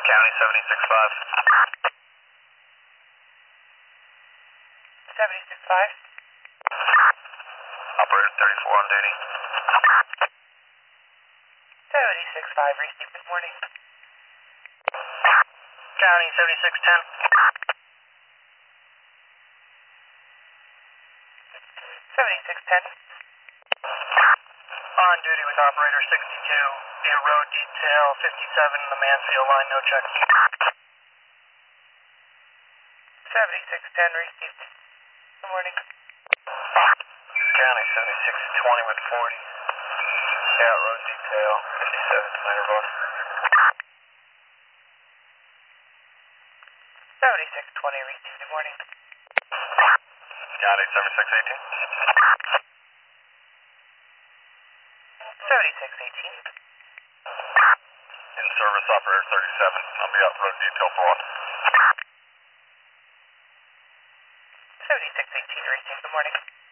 County 76.5. 76.5. Operator 34 on duty. 76.5, receive, good morning. County 7610. 7610. On duty with operator 62, via road detail 57 in the Mansfield line, no check. 7610, received. Good morning. County 7620 with 40. Yeah, road detail 57, Minor Boss. 7620, received, good morning. County 7618. 7618. In service, operator 37. I'll be out road detail broad. 7618, received, good morning.